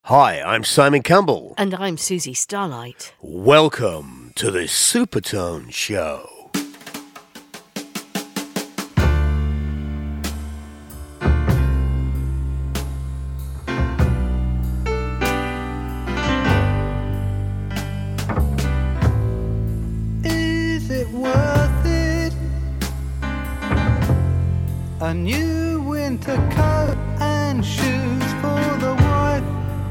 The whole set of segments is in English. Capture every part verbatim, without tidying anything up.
Hi, I'm Simon Campbell. And I'm Susie Starlight. Welcome to the Supertone Show. Is it worth it? A new winter coat and shoes for the wife,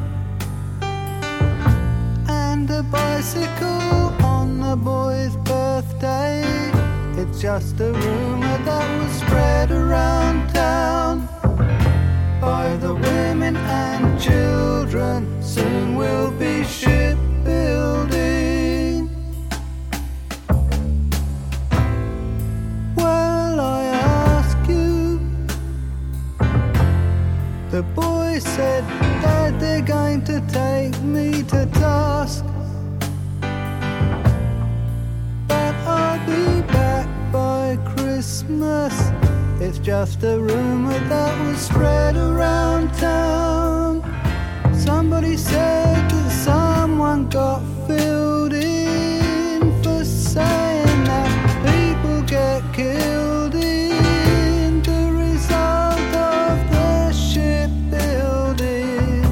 and a bicycle on the boy's birthday. It's just a rumour that was spread around town by the women and children. Soon we'll be shipbuilding. Well, I ask you, the boy said that they're going to take me to task, but I'll be back by Christmas. It's just a rumour that was spread around town. Somebody said that someone got filled in for saying that people get killed in the result of the shipbuilding.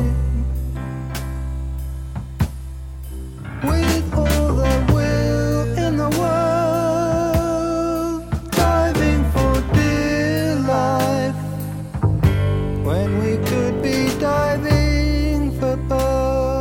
With all the will in the world, diving for dear life, when we could be diving for birds.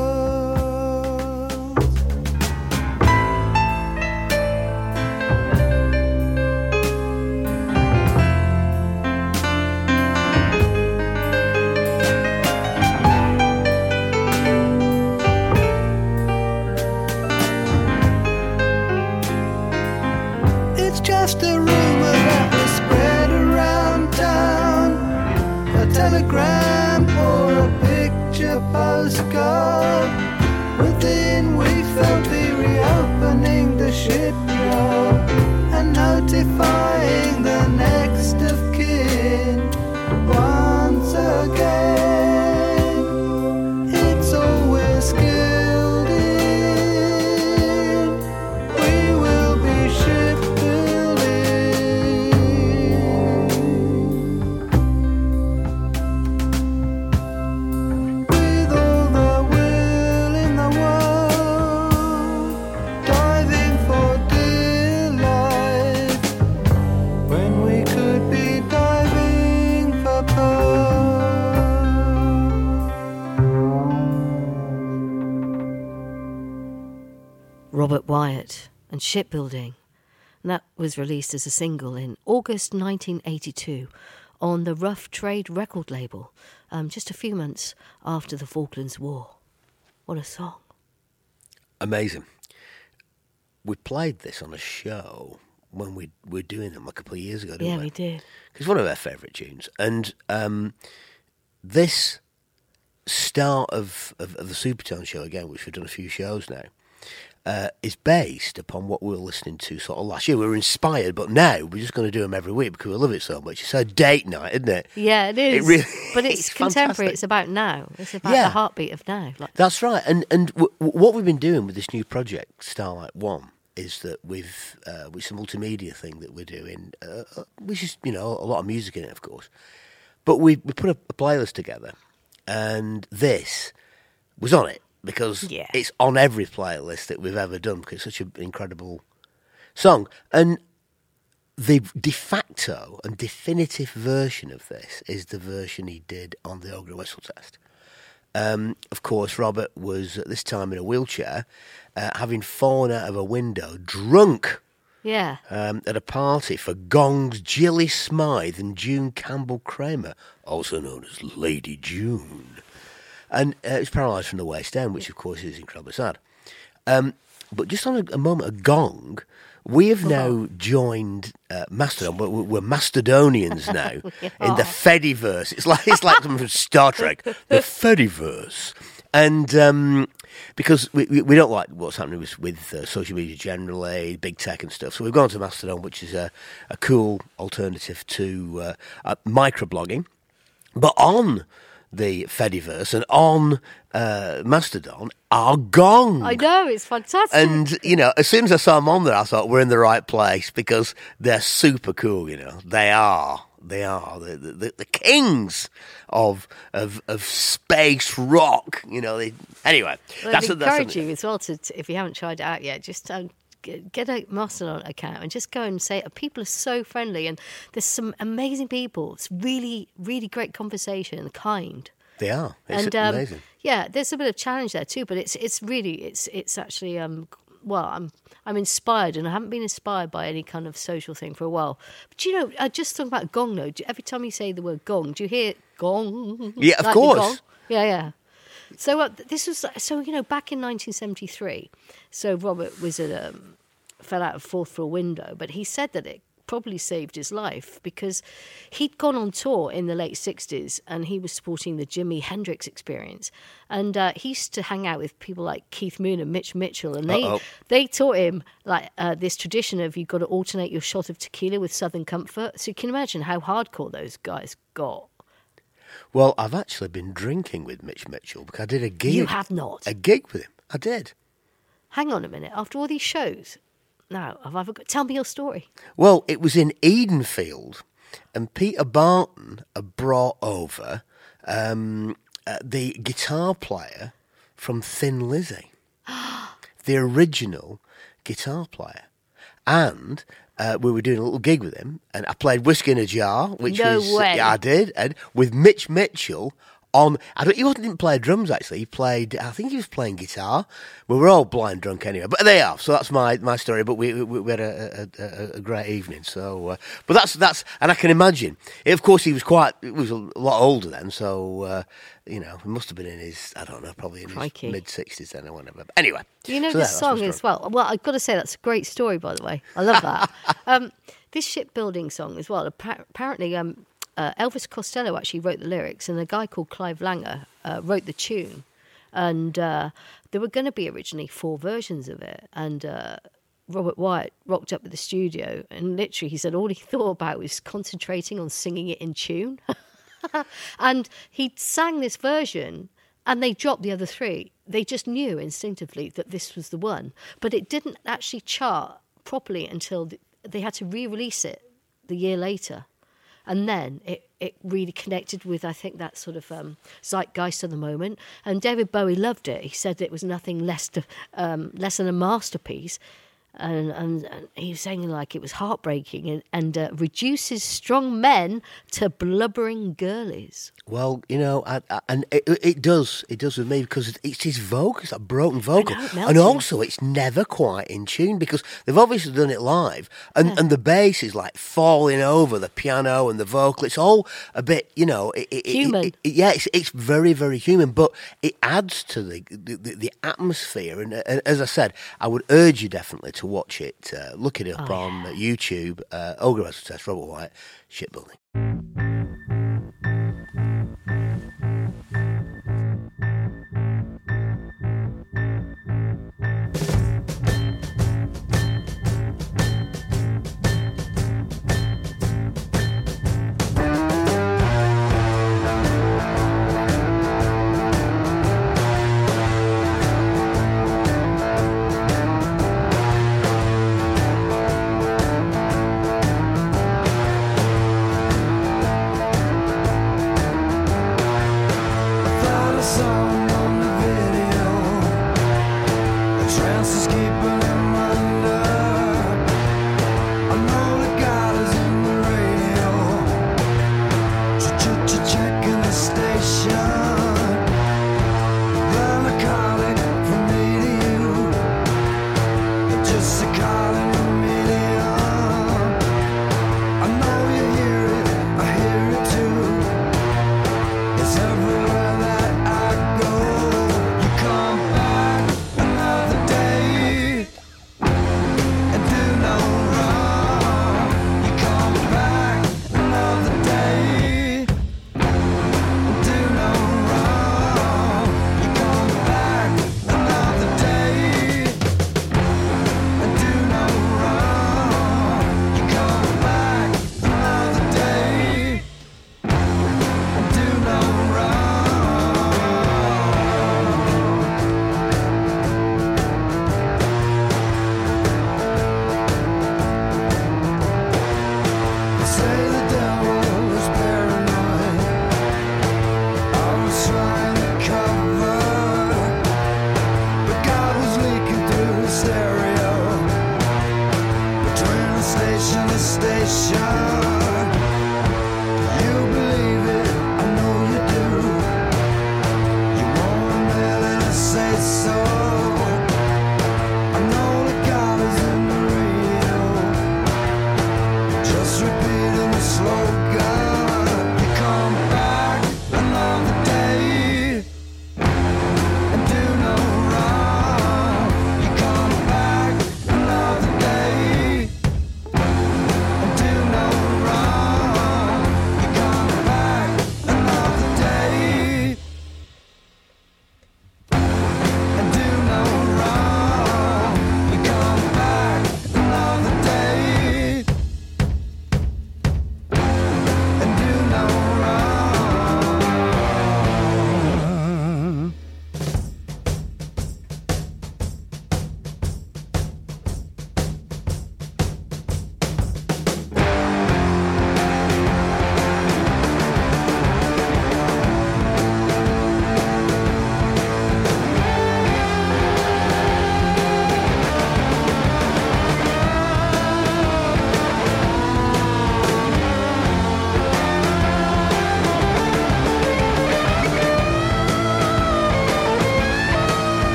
It's just a rumor that was spread around town, a telegram or a picture postcard. Within weeks they'll be reopening the shipyard and notifying the next of kin once again. It's always skilled in. We will be shipbuilding. With all the will in the world, diving for dear life, when we could be diving for pearls. Robert Wyatt and Shipbuilding. And that was released as a single in August nineteen eighty-two on the Rough Trade record label, um, just a few months after the Falklands War. What a song. Amazing. We played this on a show when we were doing them a couple of years ago, didn't Yeah, we? we did. It's one of our favourite tunes. And um, this start of, of, of the Supertone Show, again, which we've done a few shows now, uh, is based upon what we were listening to sort of last year. We were inspired, but now we're just going to do them every week because we love it so much. It's a date night, isn't it? Yeah, it is. It really- but it's, it's contemporary. fantastic. It's about now. It's about Yeah. the heartbeat of now. Like, That's right. And and w- w- what we've been doing with this new project, Starlight One, is that we've, uh, with some multimedia thing that we're doing, uh, uh, which is, you know, a lot of music in it, of course. But we we put a, a playlist together, and this was on it because Yeah. it's on every playlist that we've ever done because it's such an incredible song. And the de facto and definitive version of this is the version he did on the Ogre Whistle Test. Um, of course, Robert was at this time in a wheelchair, uh, having fallen out of a window, drunk, yeah. um, at a party for Gong's Gilly Smythe and June Campbell Kramer, also known as Lady June. And uh, he was paralysed from the waist down, which, of course, is incredibly sad. Um, but just on a, a moment of Gong, we have now joined uh, Mastodon. We're, we're Mastodonians now in the Fediverse. It's like it's like something from Star Trek, the Fediverse. And um, because we, we we don't like what's happening with, with uh, social media generally, big tech and stuff, so we've gone to Mastodon, which is a, a cool alternative to uh, uh, microblogging. But on the Fediverse and on uh, Mastodon are Gong. I know, it's fantastic. And, you know, as soon as I saw them on there, I thought we're in the right place because they're super cool, you know. They are. They are the the, the kings of, of of space rock, you know. They, anyway, well, that's, I'd that's encourage a, you as well to, to, if you haven't tried it out yet, just um, get, get a Mastodon account and just go and say it. People are so friendly, and there's some amazing people. It's really, really great conversation and kind. They are. It's and, um, amazing. Yeah, there's a bit of challenge there too, but it's it's really it's it's actually um well I'm I'm inspired, and I haven't been inspired by any kind of social thing for a while. But you know, I just talking about gong though. Every time you say the word gong, do you hear gong? Yeah, of like course. Gong? Yeah, yeah. So uh, this was so you know back in nineteen seventy-three. So Robert was at um, fell out of fourth floor window, but he said that it probably saved his life because he'd gone on tour in the late sixties and he was supporting the Jimi Hendrix Experience, and uh, he used to hang out with people like Keith Moon and Mitch Mitchell, and they Uh-oh. they taught him like uh, this tradition of you've got to alternate your shot of tequila with Southern Comfort. So you can imagine how hardcore those guys got. Well, I've actually been drinking with Mitch Mitchell because I did a gig. You have not. A gig with him. I did. Hang on a minute. After all these shows, now have I forgot? Tell me your story. Well, it was in Edenfield, and Peter Barton had brought over um, uh, the guitar player from Thin Lizzy, the original guitar player. And uh, we were doing a little gig with him, and I played Whiskey in a Jar, which No was... way. Yeah, I did, and with Mitch Mitchell on... I don't, he wasn't, didn't play drums, actually. He played... I think he was playing guitar. We were all blind drunk anyway, but they are. So that's my, my story, but we we, we had a, a, a great evening. So, uh, but that's... that's and I can imagine. Of course, he was quite... He was a lot older then, so... Uh, you know, he must have been in his, I don't know, probably in Crikey. his mid-sixties then or whatever. But anyway. Do you know so this there, that's my song as story. well? Well, I've got to say that's a great story, by the way. I love that. um, this shipbuilding song as well. Appa- Apparently, um, uh, Elvis Costello actually wrote the lyrics, and a guy called Clive Langer uh, wrote the tune. And uh, there were going to be originally four versions of it. And uh, Robert Wyatt rocked up at the studio, and literally he said all he thought about was concentrating on singing it in tune. And he sang this version, and they dropped the other three. They just knew instinctively that this was the one. But it didn't actually chart properly until they had to re-release it the year later. And then it, it really connected with, I think, that sort of um, zeitgeist of the moment. And David Bowie loved it. He said it was nothing less, to, um, less than a masterpiece. And, and, and he was saying like it was heartbreaking and, and uh, reduces strong men to blubbering girlies. Well, you know, I, I, and it, it does, it does with me because it's his vocal, it's a broken vocal, I know, it melts and you. also it's never quite in tune because they've obviously done it live, and, Yeah. and the bass is like falling over the piano and the vocal. It's all a bit, you know, it, it, Human. It, it, yeah, it's it's very very human, but it adds to the the, the, the atmosphere. And, and as I said, I would urge you definitely to watch it. Uh, look it up Oh, on YouTube. Uh, Ogre Has Success, Robert Wyatt, Shipbuilding.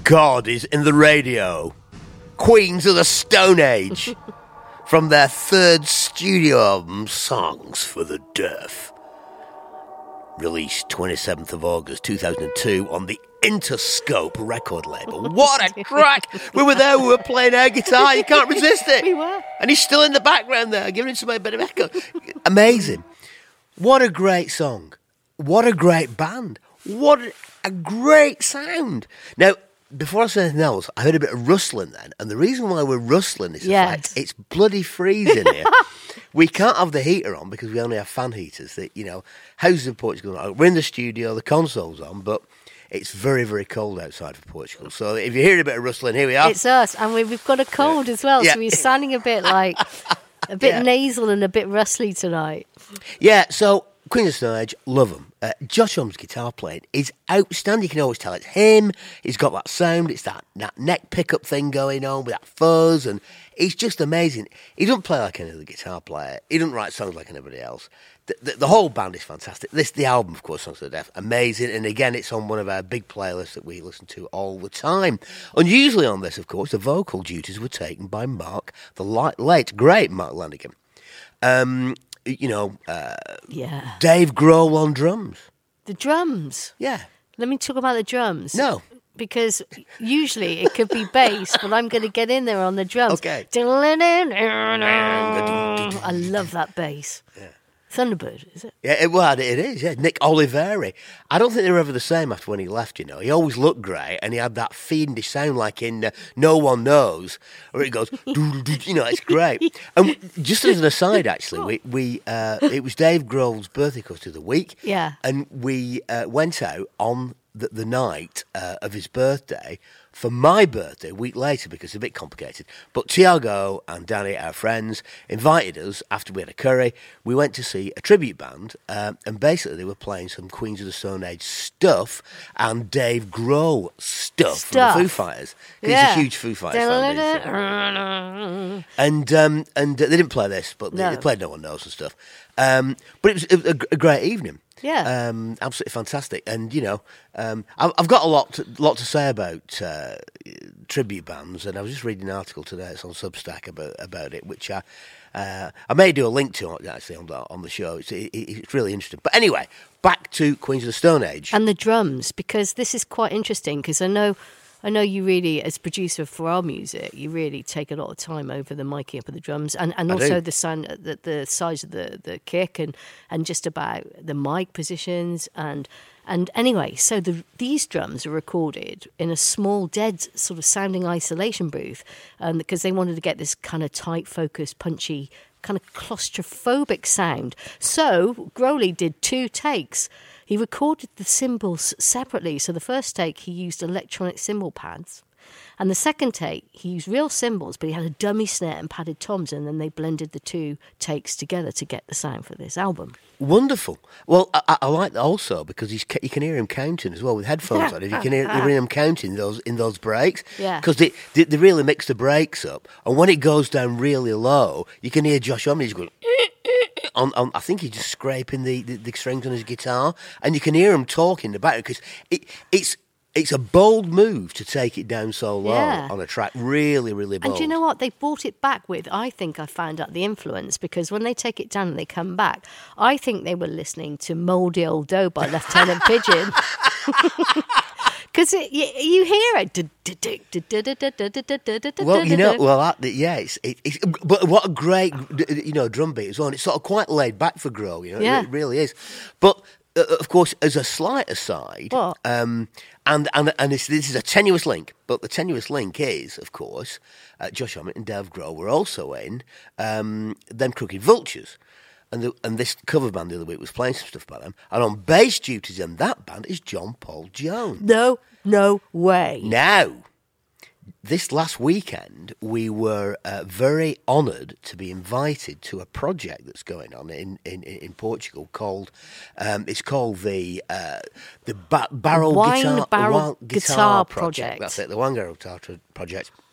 God is in the radio. Queens of the Stone Age. From their third studio album, Songs for the Deaf. Released twenty-seventh of August two thousand two on the Interscope record label. What a crack! We were there, we were playing air guitar, you can't resist it. We were. And he's still in the background there, giving somebody a bit of echo. Amazing. What a great song. What a great band. What a great sound. Now, before I say anything else, I heard a bit of rustling then, and the reason why we're rustling is the Yes. fact it's bloody freezing here. We can't have the heater on because we only have fan heaters. That, you know, houses in Portugal, we're in the studio, the console's on, but it's very, very cold outside for Portugal. So if you hear a bit of rustling, here we are. It's us, and we, we've got a cold as well, Yeah. so we're sounding a bit like a bit Yeah. nasal and a bit rustly tonight. Yeah, so Queens of Stone Age, love them. Uh, Josh Homme's guitar playing is outstanding. You can always tell it's him. He's got that sound. It's that, that neck pickup thing going on with that fuzz, and he's just amazing. He doesn't play like any other guitar player. He doesn't write songs like anybody else. The, the, the whole band is fantastic. This, the album, of course, Songs for the Deaf, amazing. And again, it's on one of our big playlists that we listen to all the time. Unusually on this, of course, the vocal duties were taken by Mark, the light, late, great Mark Lanigan. Um... You know, uh, Yeah. Dave Grohl on drums. The drums. Yeah. Let me talk about the drums. No. Because usually it could be bass, but I'm going to get in there on the drums. Okay. I love that bass. Yeah. Thunderbird, is it? Yeah, it, well, it is, yeah. Nick Oliveri. I don't think they were ever the same after when he left, you know. He always looked great, and he had that fiendish sound like in uh, No One Knows, where it goes, you know, it's great. And just as an aside, actually, we, we uh, it was Dave Grohl's birthday course of the week. Yeah. And we uh, went out on the, the night uh, of his birthday for my birthday, a week later, because it's a bit complicated. But Tiago and Danny, our friends, invited us after we had a curry. We went to see a tribute band, um, and basically they were playing some Queens of the Stone Age stuff and Dave Grohl stuff, Stuff. from the Foo Fighters. 'Cause Yeah. He's a huge Foo Fighters fan. isn't he? And um, and uh, they didn't play this, but they, No. they played No One Knows and stuff. Um, but it was a, a, a great evening. Yeah. Um, absolutely fantastic. And, you know, um, I've, I've got a lot to, lot to say about uh, tribute bands, and I was just reading an article today, it's on Substack about about it, which I uh, I may do a link to actually on the, on the show. It's, it, it's really interesting. But anyway, back to Queens of the Stone Age. And the drums, because this is quite interesting, because I know I know you really, as producer for our music, you really take a lot of time over the miking up of the drums, and, and I also do. the sound, the, the size of the, the kick, and, and just about the mic positions, and and anyway, so the, these drums are recorded in a small, dead sort of sounding isolation booth, um, because they wanted to get this kind of tight, focused, punchy, kind of claustrophobic sound. So Grohl did two takes. He recorded the cymbals separately. So the first take, he used electronic cymbal pads. And the second take, he used real cymbals, but he had a dummy snare and padded toms, and then they blended the two takes together to get the sound for this album. Wonderful. Well, I, I like that also because he's, you can hear him counting as well with headphones on. If you can hear, hear him counting those in those breaks, Yeah. because they, they they really mix the breaks up, and when it goes down really low, you can hear Josh Homme. He's going. On, on, I think he's just scraping the, the, the strings on his guitar, and you can hear him talking in the background because it, it's it's a bold move to take it down so low Yeah. on a track. Really, really bold. And do you know what? They brought it back with, I think I found out the influence, because when they take it down and they come back, I think they were listening to Mouldy Old Dough by Lieutenant Pigeon. Because you, you hear it. Well, you know, well, that, yeah, it's, it, it's, but what a great, you know, drum beat as well. And it's sort of quite laid back for Grohl, you know, Yeah. it really is. But uh, of course, as a slight aside, What? um, and and and this, this is a tenuous link, but the tenuous link is, of course, uh, Josh Homme and Dave Grohl were also in um, Them Crooked Vultures. And, the, and this cover band the other week was playing some stuff by them. And on bass duties in that band is John Paul Jones. No, no way. Now, this last weekend, we were uh, very honoured to be invited to a project that's going on in, in, in Portugal called, um, it's called the uh, the ba- Barrel Wine Guitar, Barrel Wine Guitar Project. Project. That's it, the Wine Barrel Guitar Project.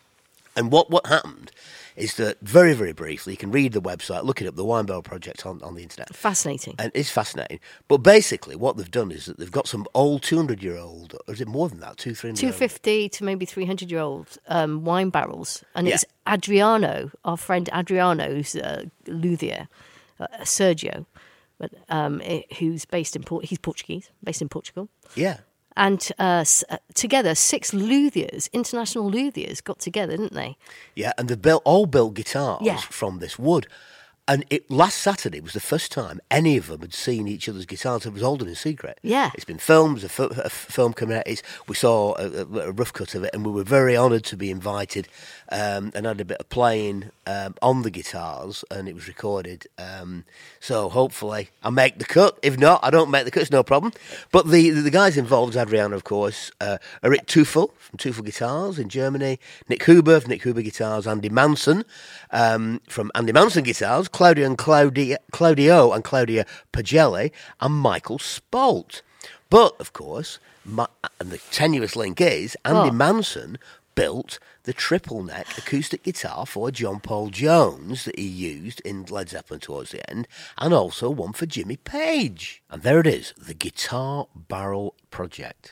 And what, what happened is that, very, very briefly, you can read the website, look it up, the Wine Barrel Project on, on the internet. Fascinating. And it's fascinating. But basically, what they've done is that they've got some old two hundred year old, or is it more than that, two, three hundred two fifty to maybe three hundred year old um, wine barrels. And Yeah. it's Adriano, our friend Adriano's uh, luthier, uh, Sergio, but, um, eh, who's based in, Port- he's Portuguese, based in Portugal. Yeah. And uh, s- uh, together, six luthiers, international luthiers, got together, didn't they? Yeah, and they've built, all built guitars Yeah. from this wood. And it, last Saturday was the first time any of them had seen each other's guitars. It was holding in secret. Yeah. It's been filmed, there's a, f- a f- film coming out. It's, we saw a, a, a rough cut of it, and we were very honoured to be invited um, and had a bit of playing um, on the guitars, and it was recorded. Um, so hopefully I make the cut. If not, I don't make the cut, it's no problem. But the, the, the guys involved, Adriano, of course, uh, are Rick Tufel from Tufel Guitars in Germany, Nick Huber from Nick Huber Guitars, Andy Manson um, from Andy Manson Guitars, Claudio and Claudia, Claudio and Claudia Pagelli, and Michael Spalt. But, of course, my, and the tenuous link is, Andy Oh. Manson built the triple neck acoustic guitar for John Paul Jones that he used in Led Zeppelin towards the end, and also one for Jimmy Page. And there it is, the Guitar Barrel Project.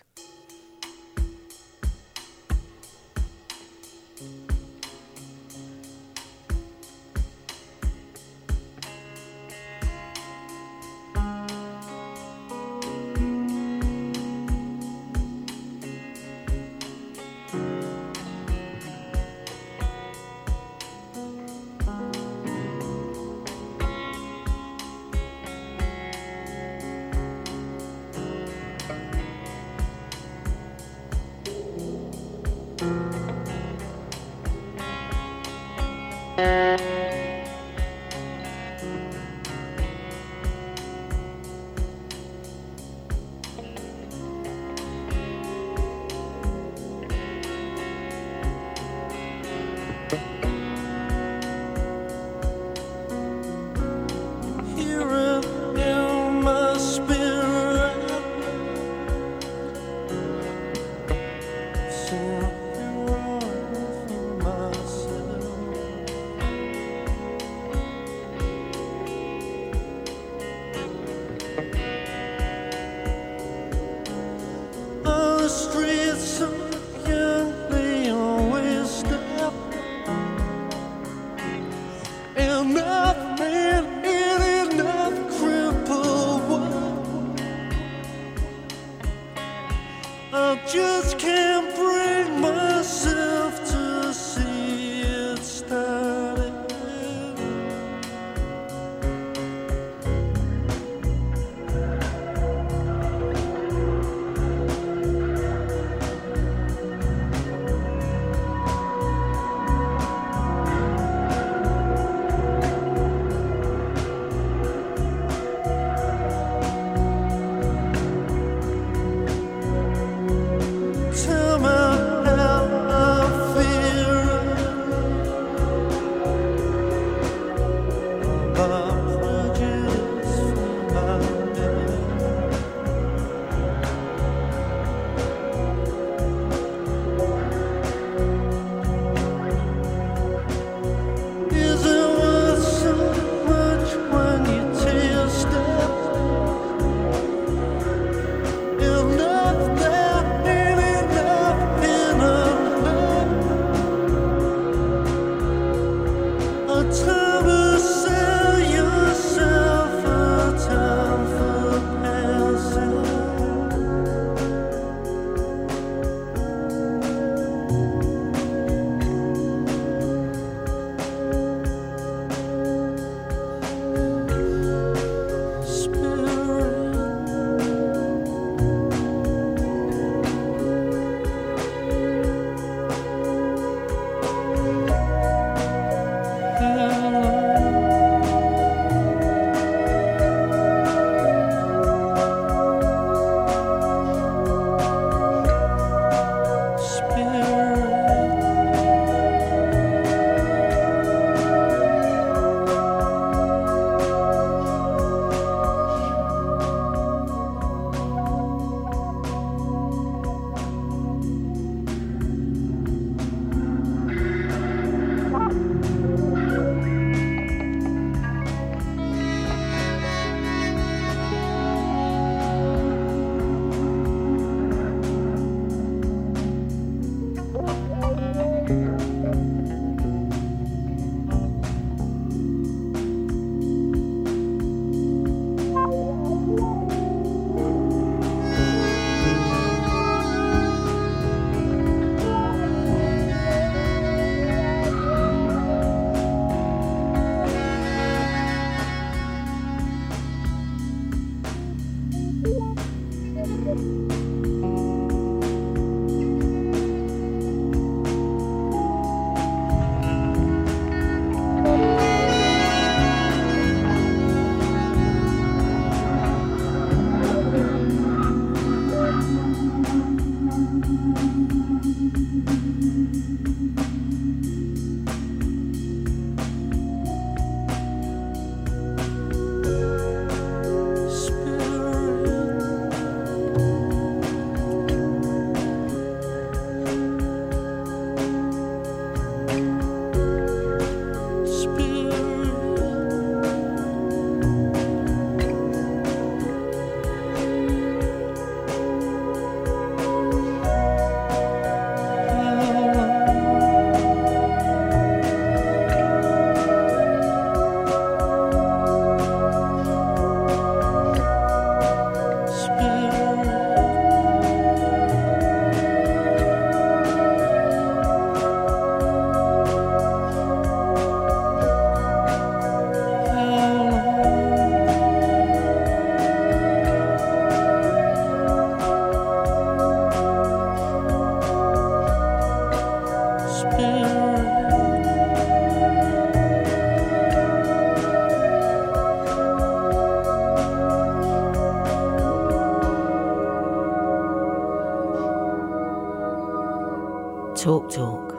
Talk Talk,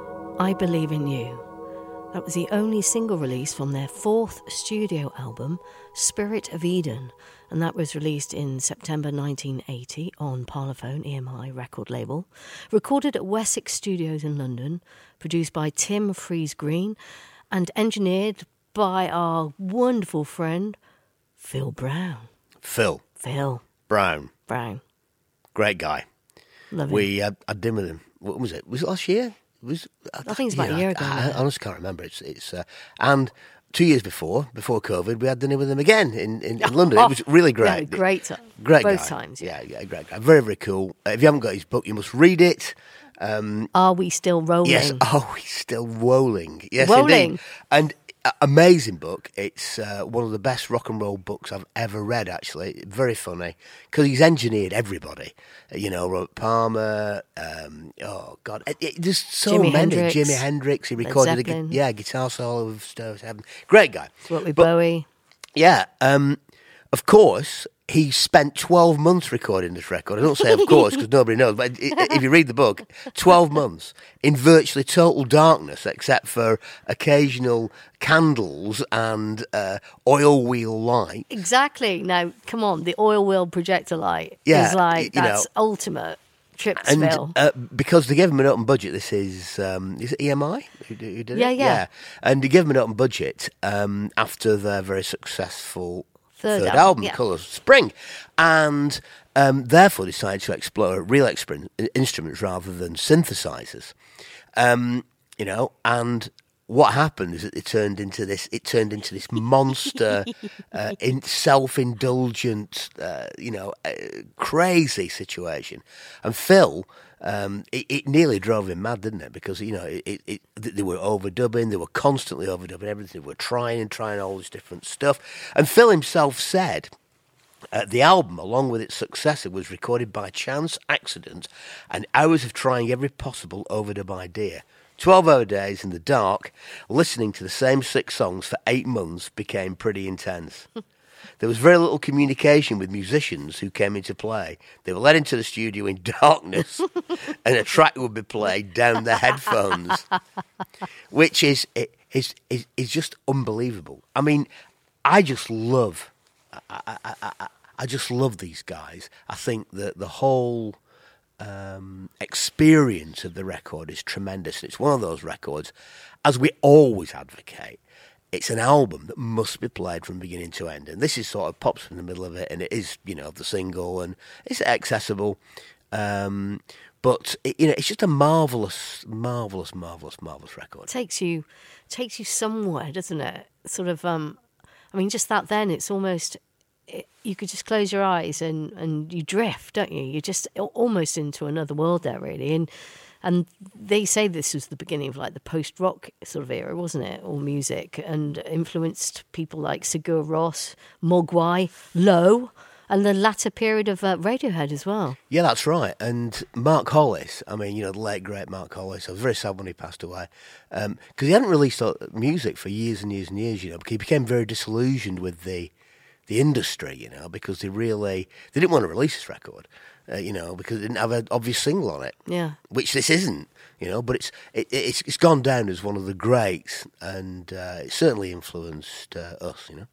I Believe in You. That was the only single release from their fourth studio album, Spirit of Eden, and that was released in September nineteen eighty on Parlophone, E M I record label. Recorded at Wessex Studios in London, produced by Tim Freeze-Green, and engineered by our wonderful friend, Phil Brown. Phil. Phil. Brown. Brown. Great guy. Love him. We uh, had dinner with him. What was it? Was it last year? It was I think it's about you know, a year ago. I, I honestly can't remember. It's it's uh, and two years before, before COVID, we had dinner with him again in, in, in London. It was really great. Yeah, great time. Great Both guy. times. Yeah, yeah, great guy. Very, very cool. Uh, if you haven't got his book, you must read it. Um, Are We Still Rolling? yes. Oh, he's still rolling. Yes, Rolling. indeed. And uh, amazing book. It's uh, one of the best rock and roll books I've ever read, actually. Very funny. Because he's engineered everybody. Uh, you know, Robert Palmer. Um, oh, God. It, it, there's so Jimi many. Hendrix. Jimi Hendrix. He Led recorded a, gu- Zeppelin. yeah, guitar solo of Stars Heaven. Great guy. What with But- Bowie? Yeah. Um, of course, he spent twelve months recording this record. I don't say of course because nobody knows, but i- i- if you read the book, twelve months in virtually total darkness except for occasional candles and uh, oil wheel light. Exactly. Now, come on, the oil wheel projector light Yeah, is like, you that's know. ultimate trip to And Phil. uh, because they gave him an open budget, this is um, is it E M I who, d- who did Yeah, it? yeah. And they gave him an open budget um, after their very successful Third third, album, album, yeah. Colours of Spring, and um, therefore decided to explore real exper- instruments rather than synthesizers. Um, you know, and what happened is that it turned into this. It turned into this monster, uh, in self-indulgent, uh, you know, uh, crazy situation. And Phil, um, it, it nearly drove him mad, didn't it? Because you know, it, it, it, they were overdubbing. They were constantly overdubbing everything. They were trying and trying all this different stuff. And Phil himself said, Uh, the album, along with its successor, was recorded by chance, accident, and hours of trying every possible overdub idea. Twelve-hour days in the dark, listening to the same six songs for eight months became pretty intense. There was very little communication with musicians who came into play. They were led into the studio in darkness, and a track would be played down their headphones, which is is is, is just unbelievable. I mean, I just love. I, I, I, I just love these guys. I think that the whole um, experience of the record is tremendous. It's one of those records, as we always advocate, it's an album that must be played from beginning to end. And this is sort of pops in the middle of it, and it is, you know, the single, and it's accessible. Um, but, it, you know, it's just a marvellous, marvellous, marvellous, marvellous record. takes you takes you somewhere, doesn't it? Sort of, um, I mean, just that then, it's almost, it, you could just close your eyes and, and you drift, don't you? You're just almost into another world there, really. And and they say this was the beginning of like the post-rock sort of era, wasn't it? Or music, and influenced people like Sigur Rós, Mogwai, Low, And the latter period of uh, Radiohead as well. Yeah, that's right. And Mark Hollis, I mean, you know, the late, great Mark Hollis, I was very sad when he passed away, because um, he hadn't released music for years and years and years, you know, because he became very disillusioned with the the industry, you know, because they really, they didn't want to release this record, uh, you know, because it didn't have an obvious single on it. Yeah. Which this isn't, you know, but it's it, it's, it's gone down as one of the greats, and uh, it certainly influenced uh, us, you know.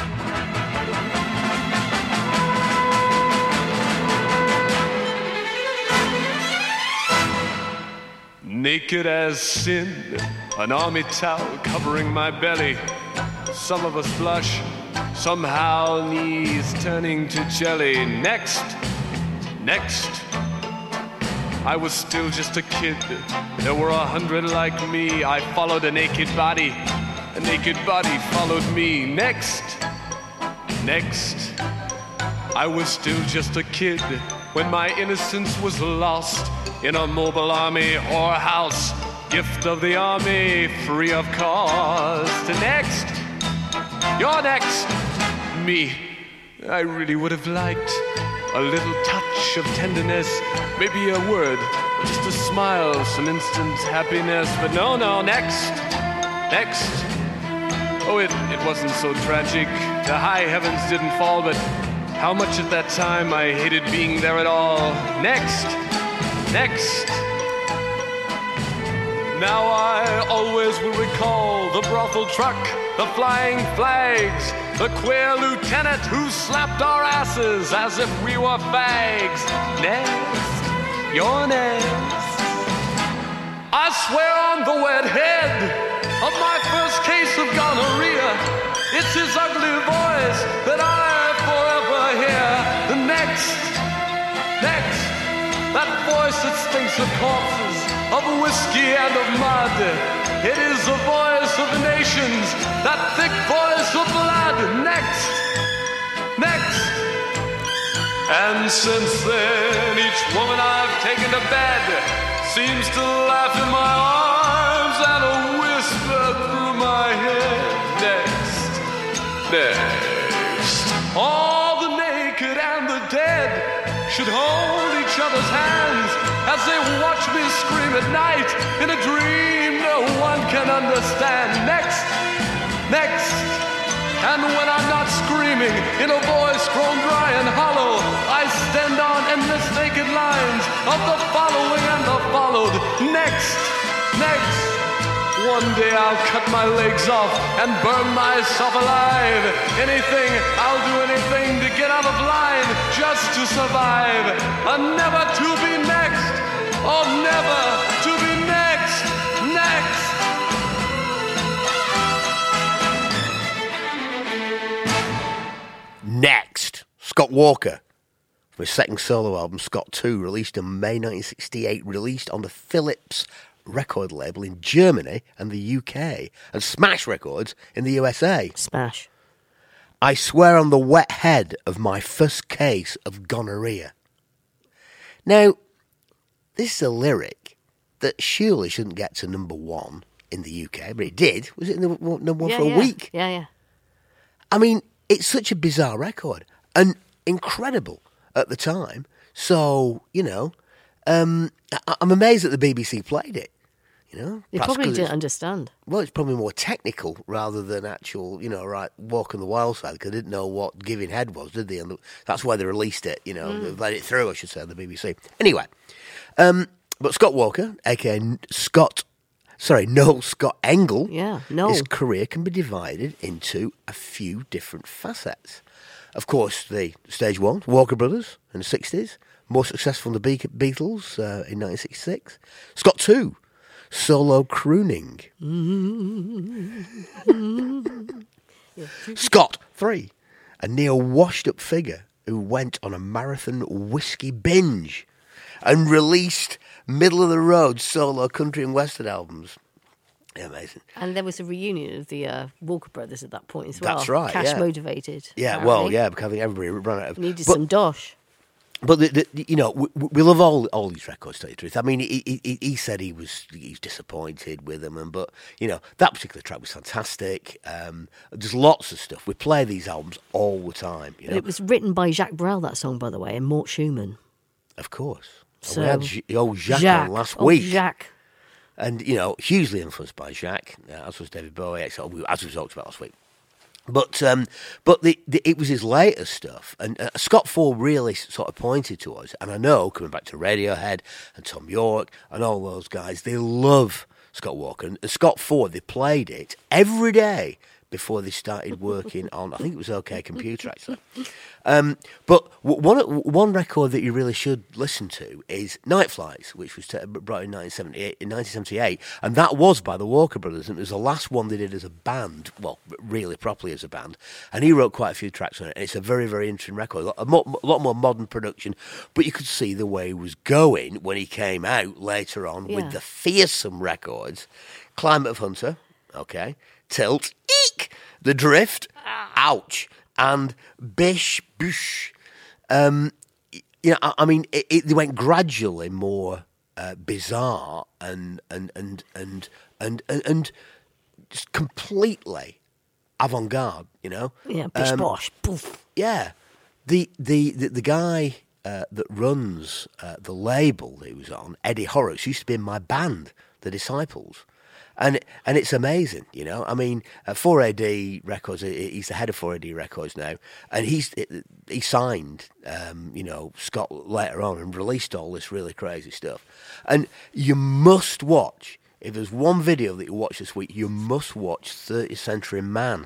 Naked as sin, an army towel covering my belly. Some of us blush, somehow knees turning to jelly. Next, next, I was still just a kid. There were a hundred like me. I followed a naked body. A naked body followed me. Next, next, I was still just a kid when my innocence was lost in a mobile army whorehouse, gift of the army, free of cost. Next, you're next, me. I really would have liked a little touch of tenderness, maybe a word, just a smile, some instant happiness. But no, no, next, next. Oh, it, it wasn't so tragic. The high heavens didn't fall, but how much at that time I hated being there at all. Next. Next. Now I always will recall the brothel truck, the flying flags, the queer lieutenant who slapped our asses as if we were fags. Next, you're next. I swear on the wet head of my first case of gonorrhea, it's his ugly voice that I forever hear. The next, next. That voice that stinks of corpses, of whiskey and of mud. It is the voice of the nations, that thick voice of blood. Next, next. And since then, each woman I've taken to bed seems to laugh in my arms and a whisper through my head. Next, next. All the naked and the dead should hold each other's hands as they watch me scream at night in a dream no one can understand. Next, next. And when I'm not screaming in a voice grown dry and hollow, I stand on endless naked lines of the following and the followed. Next, next. One day I'll cut my legs off and burn myself alive. Anything, I'll do anything to get out of line, just to survive. A never to be next, or never to be next, next. Next, Scott Walker, from his second solo album, Scott two, released in May nineteen sixty-eight, released on the Philips record label in Germany and the U K, and Smash Records in the U S A. Smash. I swear on the wet head of my first case of gonorrhea. Now, this is a lyric that surely shouldn't get to number one in the U K, but it did. Was it number one, number one yeah, for a yeah. week? Yeah, yeah. I mean, it's such a bizarre record and incredible at the time. So, you know, um, I- I'm amazed that the B B C played it. You know, They perhaps probably 'cause didn't it's- understand. Well, it's probably more technical rather than actual, you know, right, walk on the wild side, because they didn't know what giving head was, did they? And that's why they released it, you know, Mm. let it through, I should say, on the B B C. Anyway, um, but Scott Walker, a k a. Scott, sorry, Noel Scott Engel, Yeah, Noel. his career can be divided into a few different facets. Of course, the stage one, Walker Brothers in the sixties, more successful than the Be- Beatles uh, in nineteen sixty-six. Scott two, solo crooning. Scott three, a near washed-up figure who went on a marathon whiskey binge and released middle-of-the-road solo country and western albums. Yeah, amazing. And there was a reunion of the uh, Walker Brothers at that point as well. That's right, Cash yeah. motivated. Yeah, apparently. well, yeah, because I think everybody ran out of... Needed but, some dosh. But the, the, you know, we, we love all all these records. To tell you the truth, I mean, he, he he said he was he was disappointed with them, and but you know that particular track was fantastic. Um, there's lots of stuff. We play these albums all the time. You know, It was written by Jacques Brel, that song, by the way, and Mort Schumann. of course. So, we had J- old Jacques, Jacques on last oh, week, Jacques. and you know, hugely influenced by Jacques, uh, as was David Bowie, as we as we talked about last week. But um, but the, the, it was his later stuff, and uh, Scott Ford really sort of pointed to us. And I know, coming back to Radiohead and Tom York and all those guys, they love Scott Walker. And Scott Ford, they played it every day before they started working on, I think it was OK Computer, actually. Um, but w- one one record that you really should listen to is Night Flights, which was t- brought in nineteen seventy-eight, in nineteen seventy-eight, and that was by the Walker Brothers, and it was the last one they did as a band, well, really properly as a band, and he wrote quite a few tracks on it, and it's a very, very interesting record, a lot, a mo- a lot more modern production, but you could see the way he was going when he came out later on Yeah. with the fearsome records, Climate of Hunter, okay, Tilt, Eek, The Drift, Ouch, and Bish, Bush. Um, you know, I, I mean, it, it, they went gradually more uh, bizarre and and and and and and, and just completely avant-garde. You know, Yeah, bish Um, bosh, poof. yeah, the the the, the guy uh, that runs uh, the label that he was on, Eddie Horrocks, used to be in my band, The Disciples. And and it's amazing, you know. I mean, uh, four A D Records. He's the head of four A D Records now, and he's he signed, um, you know, Scott later on and released all this really crazy stuff. And you must watch. If there's one video that you watch this week, you must watch thirtieth Century Man.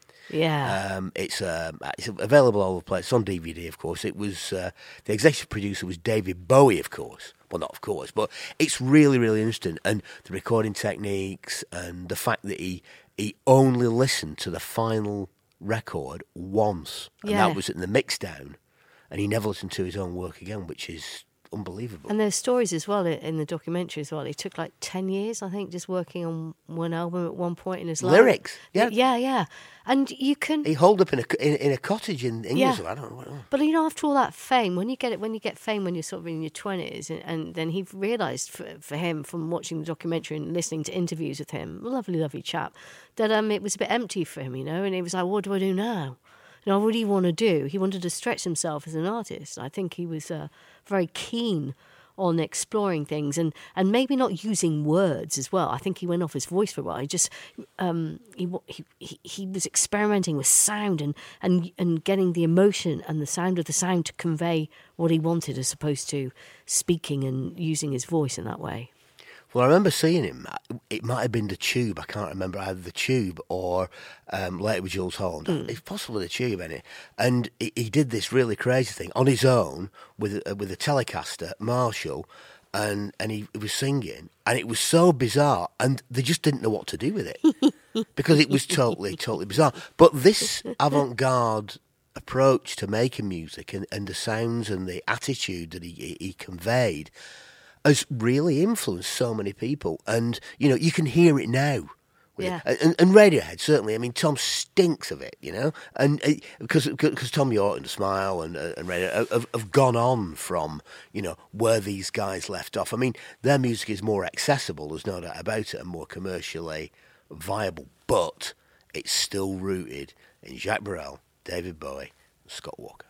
Yeah. Um, it's um, it's available all over the place. It's on D V D, of course. It was uh, the executive producer was David Bowie, of course. Well, not of course, but it's really, really interesting. And the recording techniques and the fact that he he only listened to the final record once, and Yeah. that was in the mixdown, and he never listened to his own work again, which is unbelievable. And there's stories as well in the documentary as well. It took like ten years, I think, just working on one album at one point in his life. Lyrics, yeah. Yeah, yeah. And you can... He holed up in a in, in a cottage in England. Yeah. I don't know. But you know, after all that fame, when you get it, when you get fame when you're sort of in your twenties, and, and then he realised for, for him from watching the documentary and listening to interviews with him, lovely, lovely chap, that um it was a bit empty for him, you know, and he was like, what do I do now? You know, what do you want to do? He wanted to stretch himself as an artist. I think he was uh, very keen on exploring things and, and maybe not using words as well. I think he went off his voice for a while. He just um, he, he he was experimenting with sound and, and and getting the emotion and the sound of the sound to convey what he wanted, as opposed to speaking and using his voice in that way. Well, I remember seeing him. It might have been the Tube. I can't remember either the Tube or um, later with Jules Holland. Mm. It's possibly the Tube, isn't it? And he, he did this really crazy thing on his own with uh, with a Telecaster Marshall, and and he, he was singing, and it was so bizarre, and they just didn't know what to do with it because it was totally, totally bizarre. But this avant-garde approach to making music and, and the sounds and the attitude that he, he, he conveyed has really influenced so many people, and you know you can hear it now. Yeah. And, and Radiohead certainly. I mean, Tom stinks of it, you know, and uh, because because Tom York and Smile and uh, and Radiohead have, have gone on from you know where these guys left off. I mean, their music is more accessible. There's no doubt about it, and more commercially viable, but it's still rooted in Jacques Brel, David Bowie, and Scott Walker.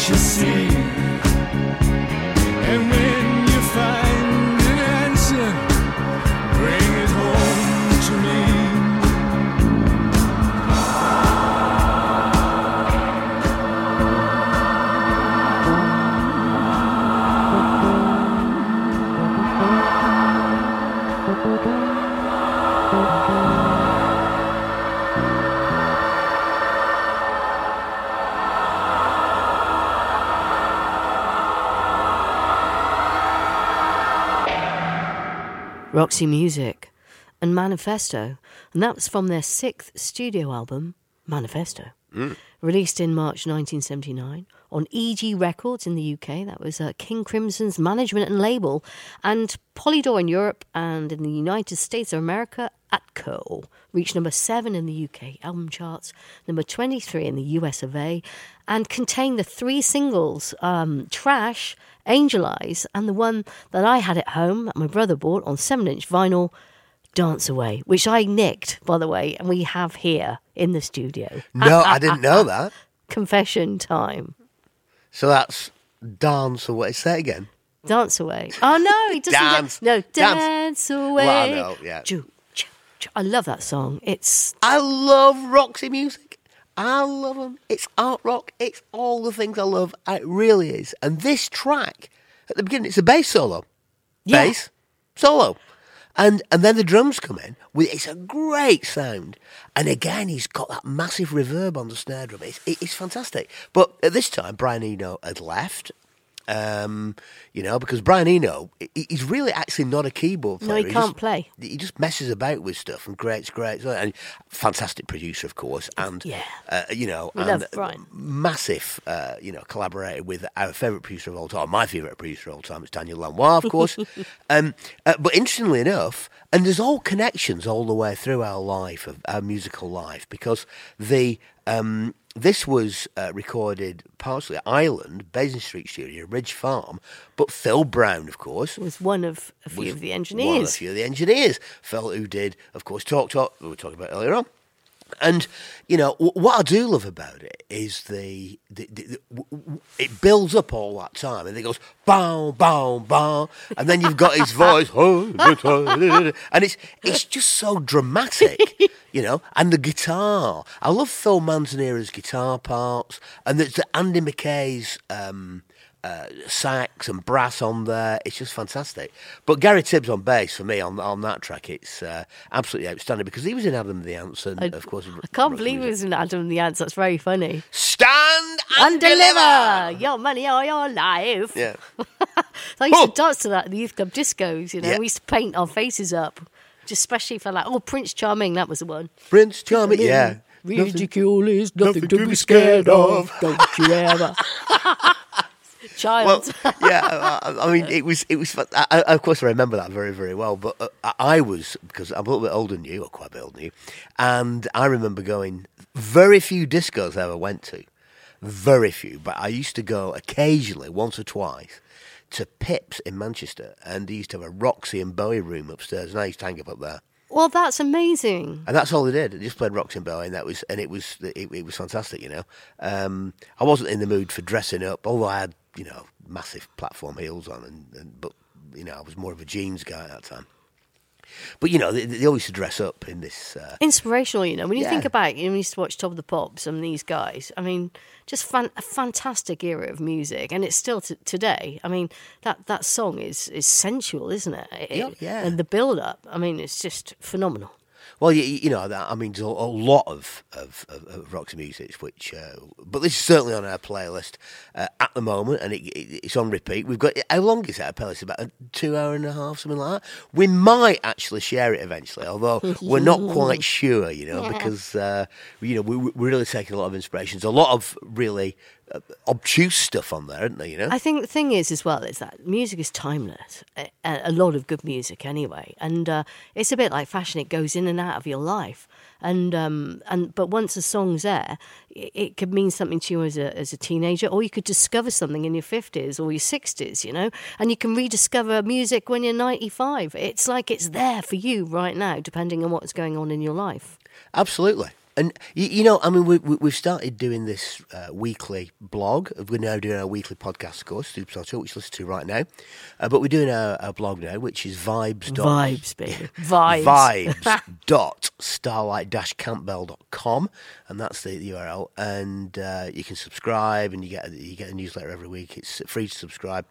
what you see. And when you find an answer, bring it home to me. Roxy Music and Manifesto, and that was from their sixth studio album, Manifesto, mm. released in March nineteen seventy-nine on E G Records in the U K. That was uh, King Crimson's management and label, and Polydor in Europe, and in the United States of America, Atco reached number seven in the U K album charts, number twenty-three in the U S of A, and contained the three singles, um, Trash, Angel Eyes, and the one that I had at home that my brother bought on seven inch vinyl, Dance Away, which I nicked, by the way, and we have here in the studio. No, I didn't know that. Confession time. So that's Dance Away. Say it again. Dance Away. Oh, no, he doesn't. Dance. No, Dance. Dance Away. Well, I know, yeah. Choo, choo, choo. I love that song. It's... I love Roxy Music. I love them. It's art rock. It's all the things I love. It really is. And this track, at the beginning, it's a bass solo. Yeah. Bass solo. And and then the drums come in. With It's a great sound. And again, he's got that massive reverb on the snare drum. It's, it, it's fantastic. But at this time, Brian Eno had left. Um, you know, because Brian Eno, he's really actually not a keyboard player. No, he, he can't just, play. He just messes about with stuff and creates great, and fantastic producer, of course, and yeah, uh, you know, we and love Brian. Massive, uh, you know, collaborated with our favourite producer of all time, my favourite producer of all time, it's Daniel Lanois, of course. um, uh, but interestingly enough, and there's all connections all the way through our life, of our musical life, because the um, this was uh, recorded partially at Ireland, Basing Street Studio, Ridge Farm, but Phil Brown, of course, was one of a few of the engineers. One of a few of the engineers. Phil, who did, of course, Talk Talk, we were talking about earlier on. And, you know, w- what I do love about it is the, the, the, the w- w- it builds up all that time, and it goes, bow, bow, bow, and then you've got his voice, and it's it's just so dramatic, you know, and the guitar. I love Phil Manzanera's guitar parts, and there's the Andy McKay's um, uh, sax and brass on there. It's just fantastic. But Gary Tibbs on bass, for me, on on that track, it's uh, absolutely outstanding, because he was in Adam and the Ants, and, I, of course... I can't believe he was in Adam and the Ants. That's very funny. Stand and, and deliver! deliver your money or your life. Yeah. I used Oh. to dance to that at the youth club discos, you know. Yeah. We used to paint our faces up, just especially for like, oh, Prince Charming, that was the one. Prince Charming, yeah. Ridicule is nothing, nothing to be scared of. Don't you ever. Child. Well, yeah, I, I mean, it was, it was. I, I, of course, I remember that very, very well. But uh, I, I was, because I'm a little bit older than you, or quite a bit older than you, and I remember going. Very few discos I ever went to, very few. But I used to go occasionally, once or twice, to Pips in Manchester, and they used to have a Roxy and Bowie room upstairs, and I used to hang up up there. Well, that's amazing. And that's all they did. They just played Roxy and Bowie, and that was, and it was, it, it was fantastic. You know, um, I wasn't in the mood for dressing up, although I had, you know, massive platform heels on, and, and but you know, I was more of a jeans guy at that time. But you know, they, they always used to dress up in this uh, inspirational. You know, when you yeah. think about, you know, when you used to watch Top of the Pops and these guys. I mean, just fan, a fantastic era of music, and it's still t- today. I mean, that, that song is is sensual, isn't it? it yeah, yeah. And the build up. I mean, it's just phenomenal. Well, you, you know, I mean, there's a, a lot of, of, of, of Roxy music, which, uh, but this is certainly on our playlist uh, at the moment, and it, it, it's on repeat. We've got, how long is our playlist? About a two hour and a half, something like that. We might actually share it eventually, although we're not quite sure, you know, because, uh, you know, we, we're really taking a lot of inspirations, a lot of really uh, obtuse stuff on there, isn't there, you know? I think the thing is, as well, is that music is timeless. A, a lot of good music, anyway, and uh, it's a bit like fashion; it goes in and out of your life. And um, and but once a song's there, it, it could mean something to you as a as a teenager, or you could discover something in your fifties or your sixties, you know. And you can rediscover music when you're ninety-five. It's like it's there for you right now, depending on what's going on in your life. Absolutely. And, you, you know, I mean, we, we, we've started doing this uh, weekly blog. We're now doing our weekly podcast, of course, Superstar Talk, which you listen to right now. Uh, but we're doing our, our blog now, which is vibes. Vibes, baby. Vibes. Vibes dot starlight dash campbell dot com, and that's the, the U R L. And uh, you can subscribe, and you get you get a newsletter every week. It's free to subscribe.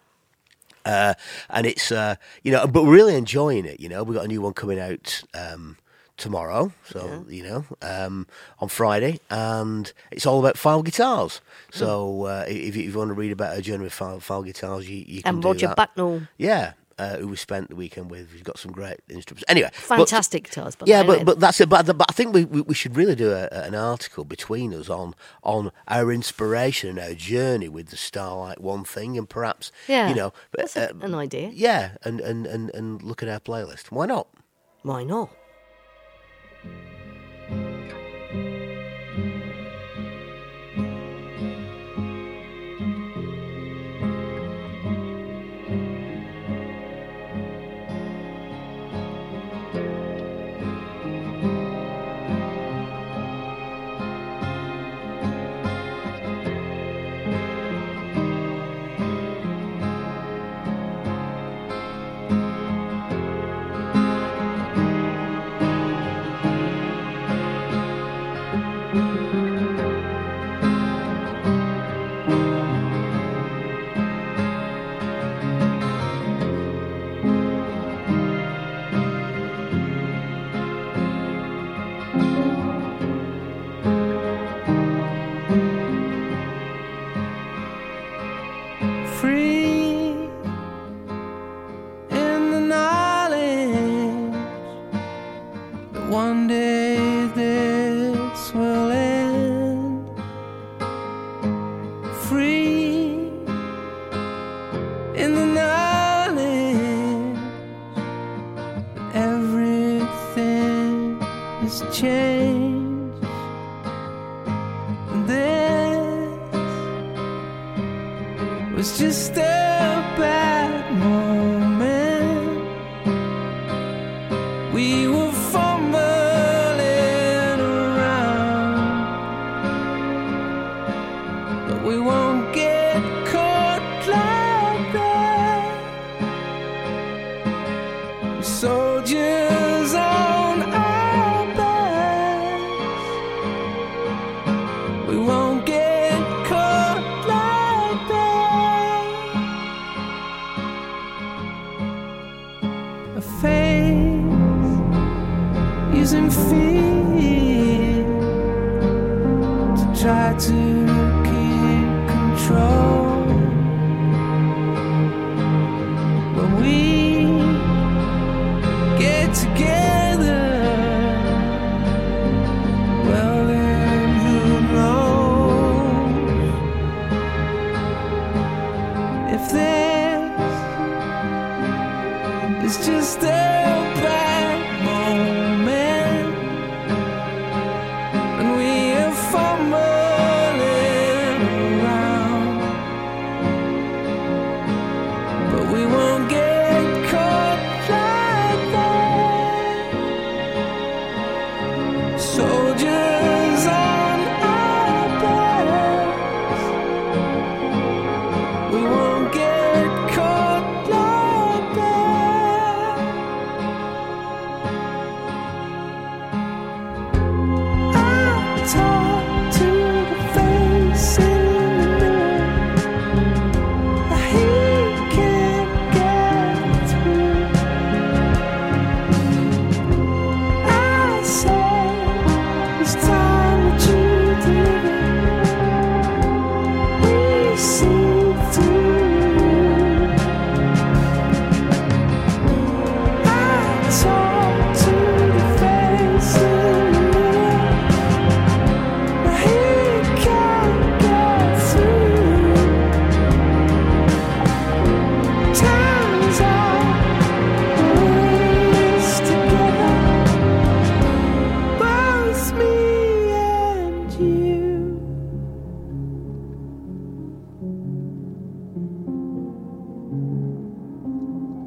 Uh, and it's, uh, you know, but we're really enjoying it, you know. We've got a new one coming out um, tomorrow, so, yeah. you know, um, on Friday, and it's all about file guitars. So uh, if, you, if you want to read about a journey with file, file guitars, you, you can and do Roger that. Bucknell. Yeah. Uh, who we spent the weekend with. He's got some great instruments. Anyway, fantastic but, guitars. By yeah, the way. but but that's it. But, but I think we, we we should really do a, an article between us on on our inspiration and our journey with the Starlight One thing, and perhaps yeah, you know, that's uh, a, an idea. Yeah, and, and, and, and look at our playlist. Why not? Why not?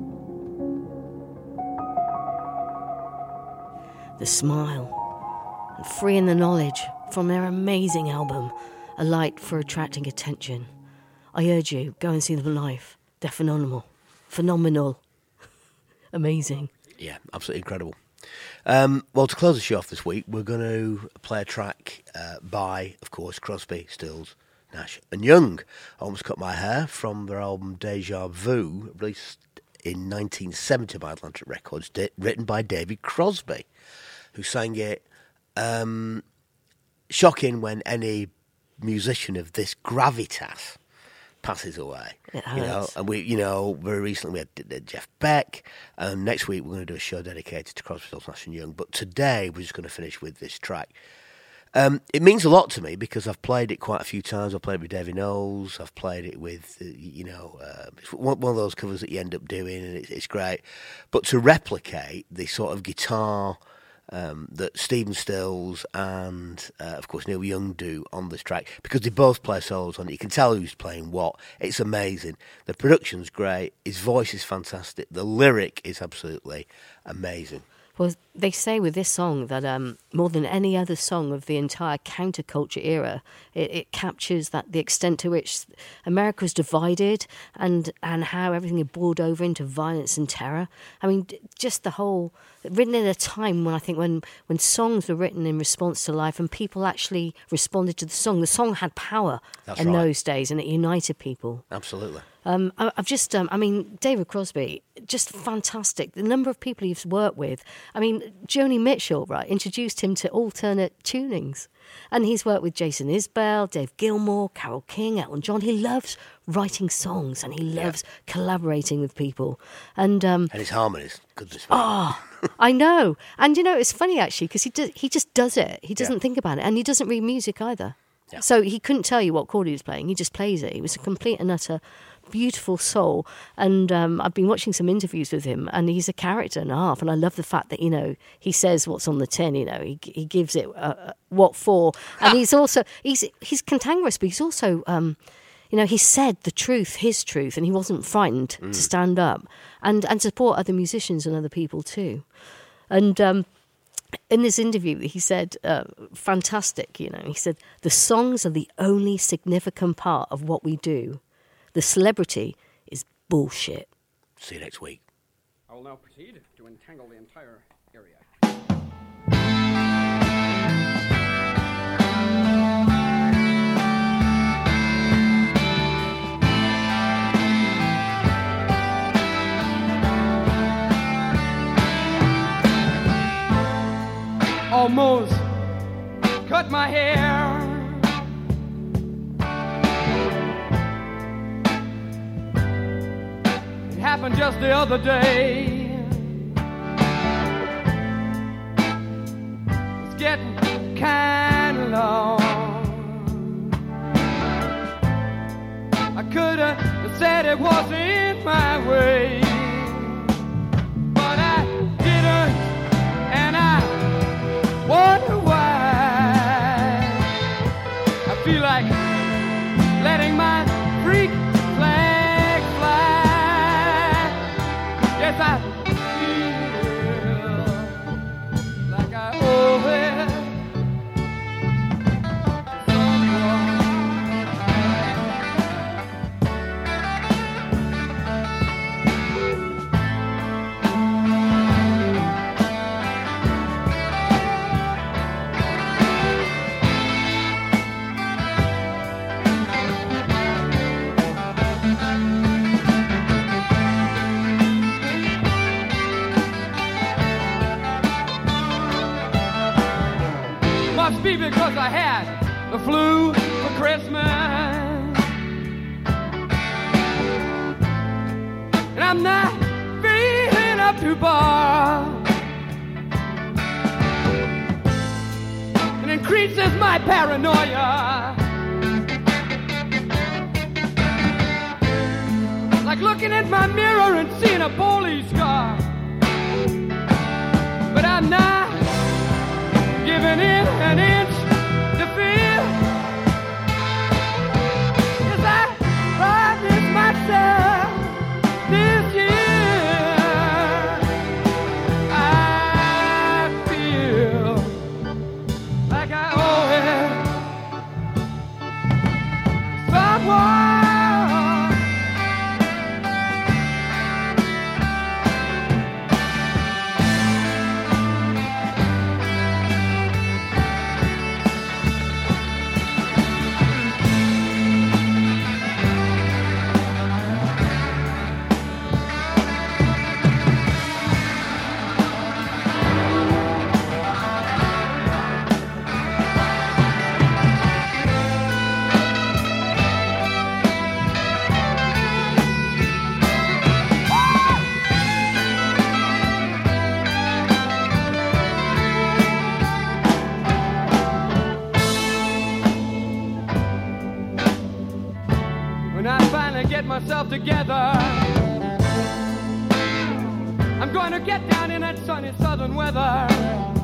The smile and Free in the Knowledge from their amazing album, A Light for Attracting Attention. I urge you, go and see them live. They're phenomenal. Phenomenal. Amazing. Yeah, absolutely incredible. Um, well, to close the show off this week, we're going to play a track uh, by, of course, Crosby, Stills, Nash and Young. Almost Cut My Hair from their album Deja Vu, released in nineteen seventy by Atlantic Records, di- written by David Crosby, who sang it. Um, shocking when any musician of this gravitas passes away. It you know, hurts. and we, you know, very recently we had uh, Jeff Beck, and next week we're going to do a show dedicated to Crosby, Stills, Nash and Young. But today we're just going to finish with this track. Um, it means a lot to me because I've played it quite a few times. I've played it with Davy Knowles. I've played it with, uh, you know, uh, it's one, one of those covers that you end up doing, and it's, it's great. But to replicate the sort of guitar um, that Stephen Stills and, uh, of course, Neil Young do on this track, because they both play solos on it. You can tell who's playing what. It's amazing. The production's great. His voice is fantastic. The lyric is absolutely amazing. Well, they say with this song that um, more than any other song of the entire counterculture era, it, it captures that the extent to which America was divided and and how everything had boiled over into violence and terror. I mean, d- just the whole written at a time when I think when when songs were written in response to life and people actually responded to the song. The song had power That's in right. those days, and it united people. Absolutely. Um, I, I've just, um, I mean, David Crosby, just fantastic. The number of people he's worked with. I mean, Joni Mitchell, right, introduced him to alternate tunings. And he's worked with Jason Isbell, Dave Gilmour, Carole King, Elton John. He loves writing songs and he loves yeah. collaborating with people. And um, And his harmonies, goodness me. Oh, I know. And, you know, it's funny, actually, because he, does, he just does it. He doesn't Yeah. think about it. And he doesn't read music either. Yeah. So he couldn't tell you what chord he was playing. He just plays it. He was a complete and utter beautiful soul. And um, I've been watching some interviews with him, and he's a character and a half. And I love the fact that, you know, he says what's on the tin, you know, he he gives it uh, what for. And he's also, he's he's cantankerous, but he's also, um, you know, he said the truth, his truth, and he wasn't frightened mm. to stand up and, and support other musicians and other people too. And um, in this interview, he said, uh, fantastic, you know, he said, the songs are the only significant part of what we do. The celebrity is bullshit. See you next week. I will now proceed to entangle the entire area. Almost cut my hair. It happened just the other day. It's getting kind of long. I could have said it wasn't my way, but I didn't, and I wonder why. I feel like letting my freak flag fly. Yes, I feel like I owe it to someone. Must be because I had the flu for Christmas, and I'm not feeling up to bar. It increases my paranoia, like looking at my mirror and seeing a police car. But I'm not giving in an inch to fear. Yes, I promised myself this year I feel myself together. I'm going to get down in that sunny southern weather.